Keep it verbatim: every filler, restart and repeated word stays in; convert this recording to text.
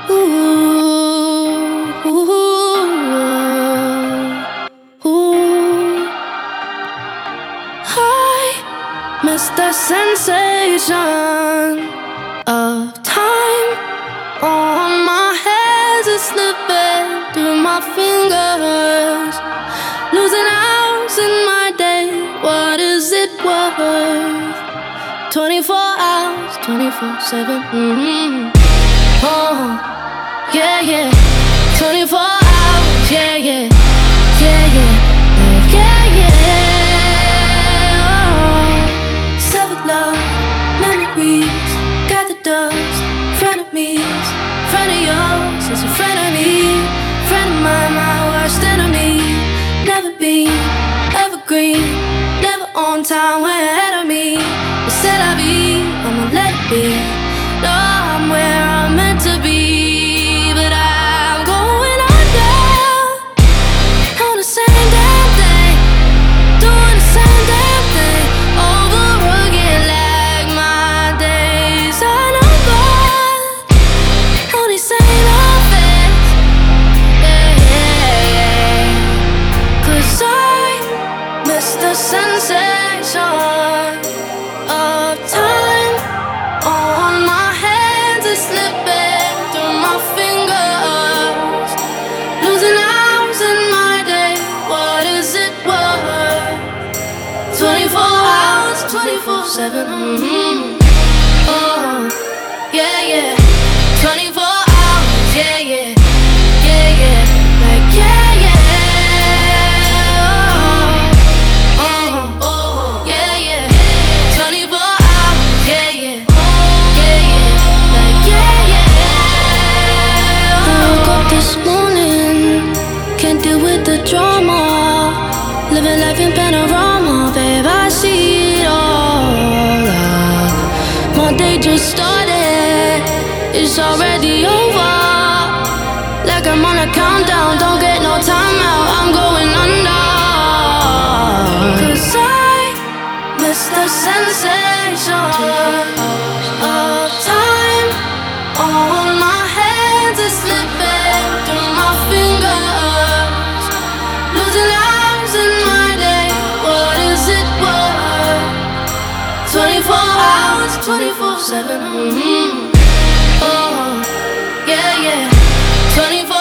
Ooh, ooh, ooh. I miss the sensation of time on my hands is slipping through my fingers, losing hours in my day. What is it worth? twenty-four hours, twenty-four seven. Mm-hmm. Oh, yeah, yeah. twenty-four hours, yeah, yeah. Yeah, yeah. Yeah, yeah. Oh, severed love, memories, got the dust, frenemies, friend of yours is a friend of me, friend of mine, my worst enemy. Never been evergreen, never on time, way ahead of me. But c'est la vie, I'ma let it be. No, I'm where I'm meant to be, but I'm going under on the same damn thing, doing the same damn thing over again, like my days are numbered on these same affairs. Yeah, yeah, yeah. 'Cause I miss the sensation of time on my hands is slipping through my fingers, losing hours in my day. What is it worth? twenty-four hours, twenty-four seven. Mm-hmm. Oh, yeah, yeah. twenty-four hours, yeah, yeah. Yeah, yeah. Like, yeah, yeah. Oh, oh, oh, yeah, yeah. twenty-four hours, yeah, yeah. This morning, can't deal with the drama, living life in panorama, babe, I see it all. uh, My day just started, it's already over, like I'm on a countdown, don't get no time out, I'm going under. 'Cause I miss the sensation of time on my hands is slipping through my fingers, losing hours in my day. What is it worth? twenty-four hours, twenty-four seven. Mm-hmm. Oh, yeah, yeah. twenty-four